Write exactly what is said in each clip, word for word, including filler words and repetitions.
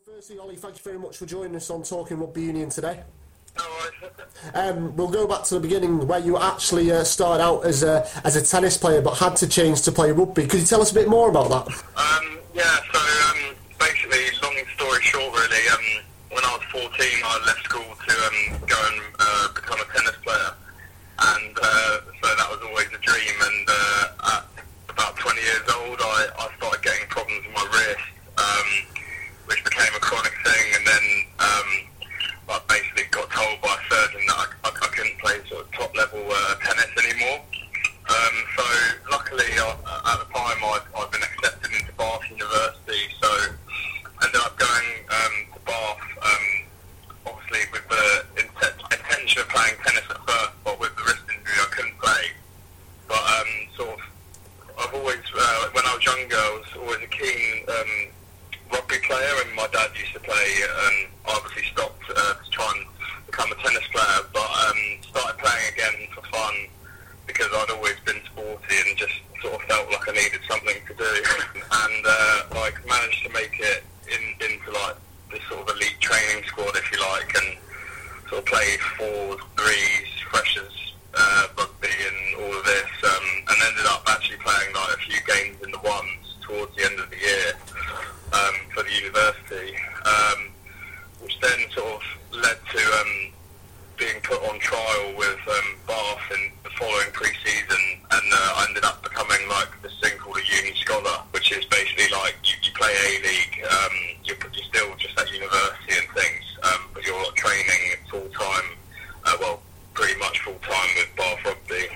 Firstly, Ollie, thank you very much for joining us on Talking Rugby Union today. No worries. Um, we'll go back to the beginning where you actually uh, started out as a as a tennis player but had to change to play rugby. Could you tell us a bit more about that? Um, yeah, so um, basically, long story short really, um, when I was fourteen I left school to um, go and uh, become a tennis player, and uh, so that was always a dream, and uh, at about twenty years old I, I started getting problems with my wrist, um, which became a chronic thing, and then um, I basically got told by a surgeon that I, I, I couldn't play sort of top level uh, tennis anymore. Um, so luckily uh, at the time I'd, I'd been accepted into Bath University, so I ended up going um, to Bath, um, obviously with the int- intention of playing tennis at first, but with the wrist injury I couldn't play. But um, sort of, I've always, uh, when I was younger, I was always a keen um, rugby player, and my dad used to play, and I obviously stopped uh, to try and become a tennis player, but um, started playing again for fun because I'd always been sporty and just sort of felt like I needed something to do, and uh, like managed to make it in, into like this sort of elite training squad, if you like, and sort of played fours, threes, freshers, uh, rugby, and all of this, um, and ended up actually playing like a few games in the ones towards the end of the year um, for the university, um, which then sort of led to um, being put on trial with um, Bath in the following pre-season, and uh, I ended up becoming like this thing called a uni scholar, which is basically like you, you play A-League, um, you're, you're still just at university and things, um, but you're like, training full-time, uh, well, pretty much full-time with Bath Rugby.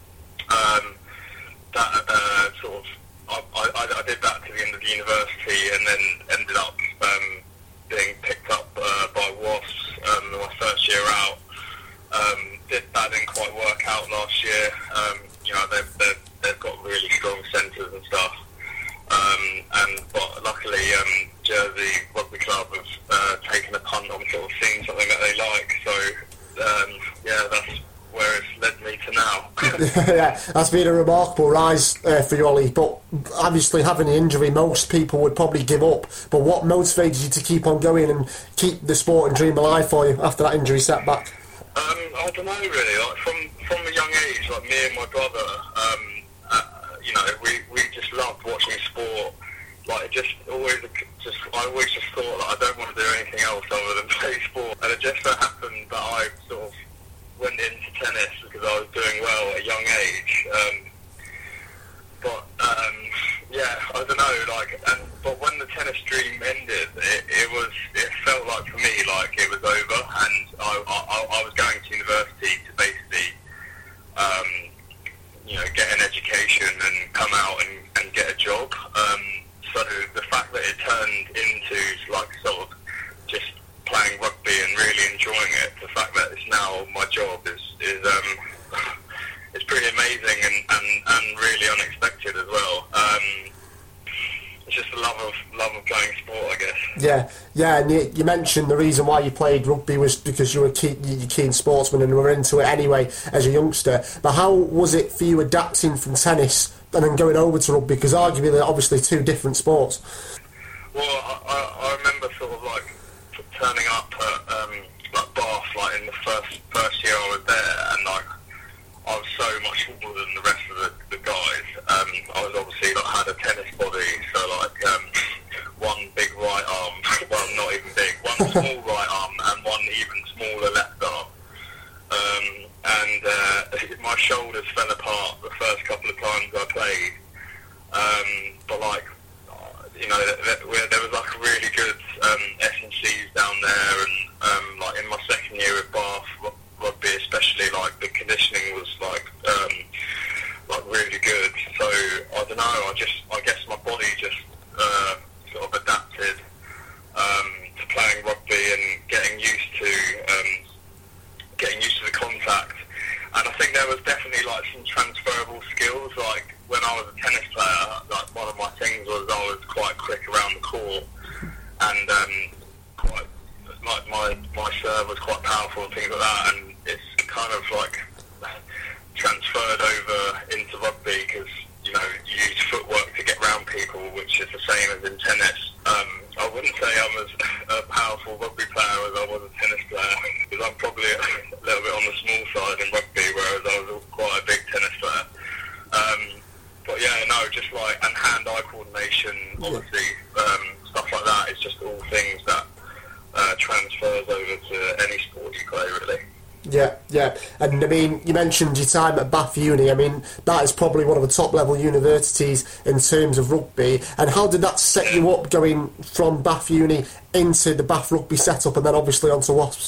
Um, that uh, sort of, I, I, I did that to the end of the university, and then ended up um, being picked up uh, by Wasps um, my first year out. Um, did, that didn't quite work out last year. Um, you know, they've, they've, they've got really strong centres and stuff. Um, and but luckily, um, Jersey Rugby Club have uh, taken a punt on sort of seeing something that they like. So um, yeah, that's where it's led me to now. Yeah, that's been a remarkable rise uh, for you, Ollie, but obviously having an injury, most people would probably give up. But what motivated you to keep on going and keep the sporting dream alive for you after that injury setback? Um, I don't know really, like from, from a young age, like me and my brother, um, uh, you know, we, we just loved watching sport. Like, it just always, just I always just thought that I don't want to do anything else other than play sport. And it just so happened that I sort of went into tennis because I was doing well at a young age. Um, but um, yeah, I don't know. Like, and but when the tennis dream ended, it, it was it felt like for me like it was over, and I, I, I was going to university to basically, um, you know, get an education and come out and, and get a job. Um, so the fact that it turned into like sort of just playing rugby and really enjoying it, the fact that it's now my job is is um, it's pretty amazing and, and, and really unexpected as well. Um, it's just the love of love of playing sport, I guess. Yeah, yeah, and you, you mentioned the reason why you played rugby was because you were a keen, you're a keen sportsman and were into it anyway as a youngster. But how was it for you adapting from tennis and then going over to rugby? Because arguably they're obviously two different sports. Well, I, I, I remember sort of like turning up at um, like Bath, like in the first first year I was there, and like I was so much smaller than the rest of the, the guys. Um, I was obviously like had a tennis body, so like um, one big right arm, well not even big, one small right arm and one even smaller left arm. Um, and uh, my shoulders fell apart the first couple of times I played. Um, but like, you know, there, there was like a really good um, S and Cs down there, and um, like in my second year at Bath Rugby especially, like the conditioning was like um, like really good. So I don't know, I just I guess my body just uh, sort of adapted um, to playing rugby and getting used to um, getting used to the contact. And I think there was definitely like some transferable skills. Like when I was a tennis player, like one of my things was I was quite quick around the court, and um, quite like my my serve was quite powerful and things like that. And it's kind of like transferred over into rugby because you know you use footwork to get around people, which is the same as in tennis. Um, I wouldn't say I'm as powerful rugby player as I was a tennis player, because I'm probably a little bit on the small side in rugby, whereas I was quite a big tennis player. Um, but yeah, no, just like, and hand-eye coordination, obviously, um, stuff like that, it's just all things that uh, transfers over to any sport you play, really. Yeah, yeah, and I mean, you mentioned your time at Bath Uni. I mean, that is probably one of the top level universities in terms of rugby. And how did that set you up going from Bath Uni into the Bath rugby setup, and then obviously onto Wasps?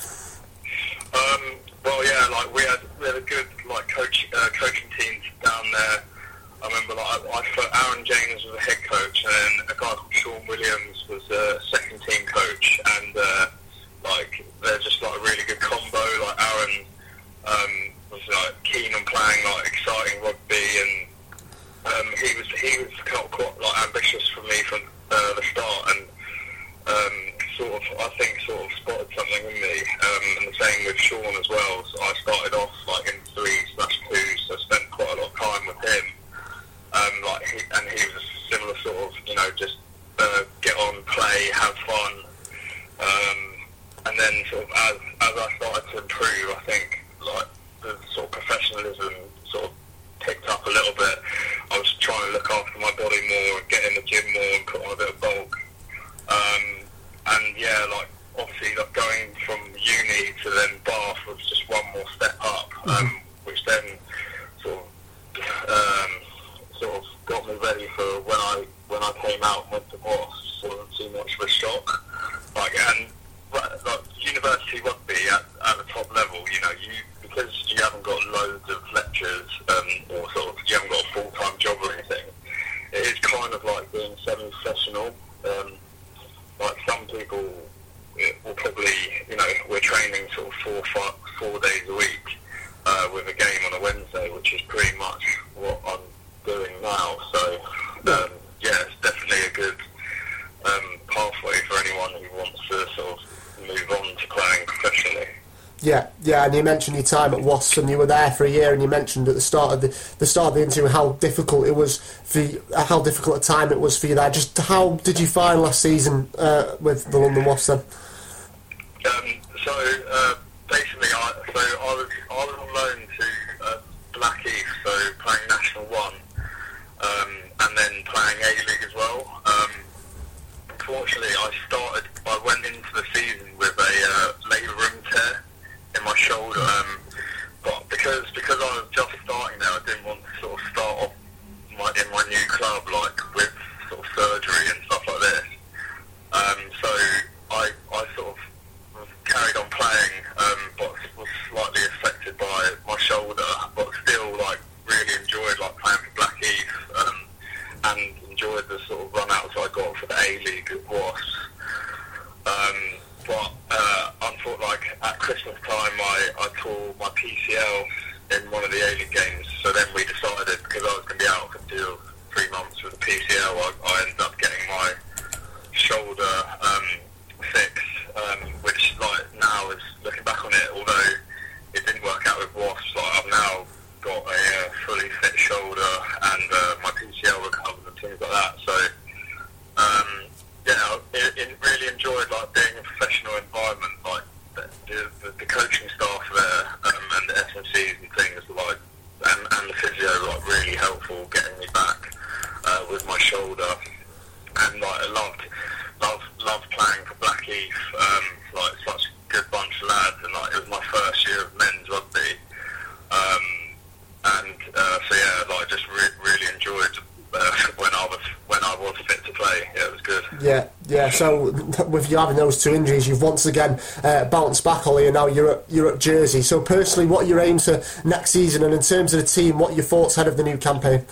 Um, well, yeah, like we had we had a good like coach uh, coaching teams down there. I remember like I, I Aaron James was the head coach, and then a guy called Sean Williams was the second team coach, and uh, like they're just like a really good combo. Like Aaron um, was like keen on playing like exciting rugby, and um, he was he was quite, quite like ambitious for me from uh, the start, and um, sort of I think sort of spotted something in me, um, and the same with Sean as well. So I started off like in three slash two, so I spent quite a lot of time with him. Um, like he, and he was a similar sort of, you know, just uh, get on, play, have fun. Um, and then sort of as as I started to improve, I think like the sort of professionalism sort of picked up a little bit. I was trying to look after my body more, get in the gym more, and put on a bit of bulk. Um, and yeah, like obviously like going from uni to then Bath was just one more step up, um, which then sort of um, sort of got me ready for when I when I came out and went to Wasps. Sort of too much of a shock. Like and like university rugby at, at the top level, you know, you because you haven't got loads of lectures um, or sort of you haven't got a full time job or anything. It is kind of like being semi-professional. Um, like some people will probably, you know, we're training sort of four five, four days a week uh, with a game on a Wednesday, which is pretty much what I'm doing now. So um, yeah, it's definitely a good um, pathway for anyone who wants to sort of move on to playing professionally. Yeah, yeah, and you mentioned your time at Wasps, and you were there for a year, and you mentioned at the start of the the start of the interview how difficult it was for you, how difficult a time it was for you there. Just how did you find last season uh, with the London Wasps then? Um, so uh, basically, I, so I was I was on loan to uh, Blackheath, so playing National One, um, and then playing A League as well. Um, unfortunately, I started. I went into the season with a uh, labrum tear in my shoulder, um, but because because I was just starting there, I didn't want to sort of start off my, in my new club like with sort of surgery and stuff like this. Um, so I I sort of carried on playing, um, but was slightly affected by my shoulder, but still like really enjoyed like playing for Blackheath, um, and enjoyed the sort of run outs I got for the A League at Wasps. Um, but uh, unfortunately, like at Christmas time, I, I tore my P C L in one of the A League games. So then we decided, because I was going to be out for two, three months with the P C L, I, I ended up getting my shoulder um, fixed, um, which like now is looking back on it, although it didn't work out with Wasps, like I've now got a uh, fully fit shoulder and uh, my P C L recovered and things like that. So um, yeah, it, it really enjoyed like being in a professional environment, like the, the, the coaching staff there um, and the S M Cs and things like, and, and the physio like really helpful getting me back uh, with my shoulder, and like I loved loved loved playing for Blackheath, um, like such a good bunch of lads, and like it was my first year of men's rugby, um, and uh, so yeah, like I just re- really enjoyed uh, when I was when I was fit to play. Yeah, it was good. Yeah, yeah. So with you having those two injuries, you've once again uh, bounced back, Ollie, and now you're at, you're at Jersey. So personally, what are your aims for next season, and in terms of the team, what are your thoughts ahead of the new campaign?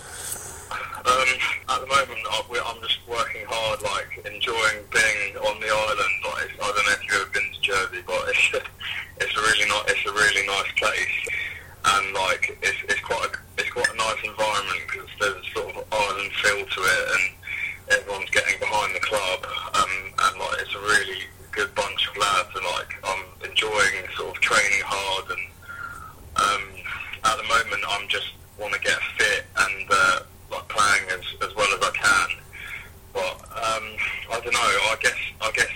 Um, at the moment, I'm just working hard, like enjoying being on the island. Like I don't know if you've ever been to Jersey, but it's it's a really nice it's a really nice place, and like it's it's quite a, it's quite a nice environment because there's a sort of island feel to it, and everyone's getting behind the club, um, and like it's a really good bunch of lads, and like I'm enjoying sort of training hard, and um, at the moment I'm just want to get fit and uh, like playing as, as well as I can. But um, I don't know. I guess I guess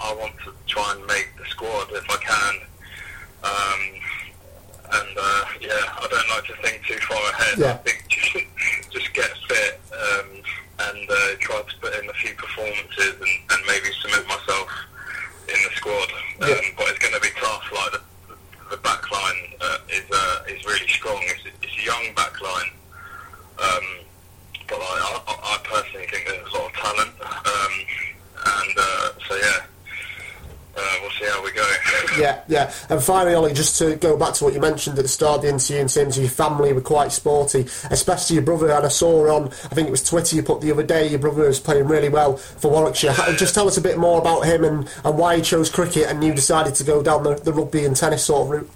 I want to try and make the squad if I can. Um, and uh, yeah, I don't like to think too far ahead. Yeah. I think just, just get fit um, and uh, try to put in a few performances and, and maybe cement myself in the squad. Um, Yeah. But it's going to be tough. Like the, the back line uh, is uh, is really strong. It's, it's a young back line. Um, but like, I, I I personally think there's a lot of talent. Um, and uh, so yeah. Uh, we'll see how we go. Yeah, yeah. And finally, Ollie, just to go back to what you mentioned at the start of the interview in terms of your family were quite sporty, especially your brother. And I saw on, I think it was Twitter you put the other day, your brother was playing really well for Warwickshire. How, just tell us a bit more about him and, and why he chose cricket and you decided to go down the, the rugby and tennis sort of route.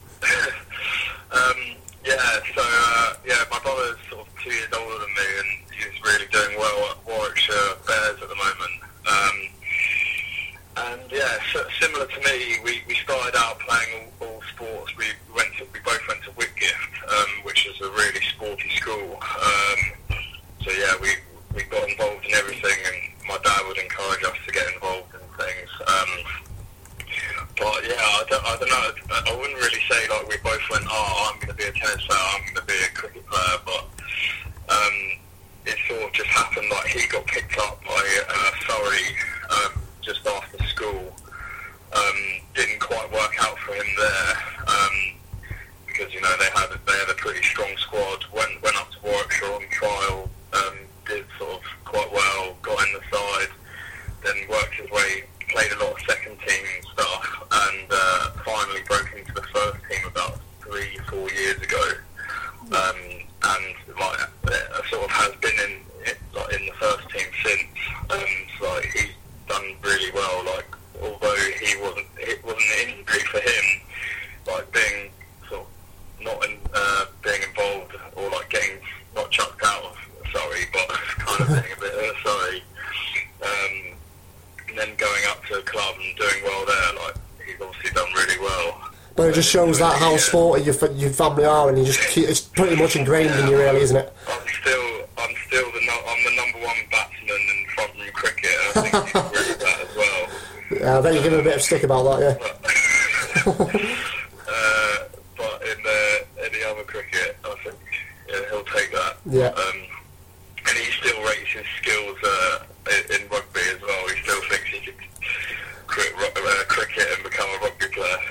um, yeah, so uh, yeah, my brother's sort of two years older than me and he's really doing well at Warwickshire Bears at the moment. Um, And yeah, so, similar to me, we, we started out playing all, all sports. We went to, we both went to Whitgift, um, which is a really sporty school. Um, so yeah, we we got involved in everything, and my dad would encourage us to get involved in things. Um, but yeah, I don't, I don't know. I wouldn't really say like we both went, oh, I'm going to be a tennis player, I'm going to be a cricket player, but um, it sort of just happened. Like he got picked up by uh, Surrey. Um, just after school. Um, didn't quite work out for him there um, because you know they had they had a pretty strong squad. Went went up to Warwickshire on trial, um, did sort of quite well, got in the side, then worked his way, played a lot of second team stuff, and uh, finally broke into the first team about three four years ago. Um, and like uh, sort of has been in in, like, in the first team since. Um, so like, he's done really well. Like although he wasn't, it wasn't an injury for him. Like being sort of not in, uh, being involved or like getting not chucked out of Surrey, but kind of being a bit uh, sorry. Um, and then going up to a club and doing well there. Like he's obviously done really well. But it just shows that how sporty your, fa- your family are, and you just keep, it's pretty much ingrained yeah, in you, really, isn't it? I'm still, I'm still the, no, I'm the number one batsman in front room cricket, and I think you agree with that as well. Yeah, I bet you give him a bit of stick about that, yeah. But, uh, but in the in the other cricket, I think yeah, he'll take that. Yeah. Um,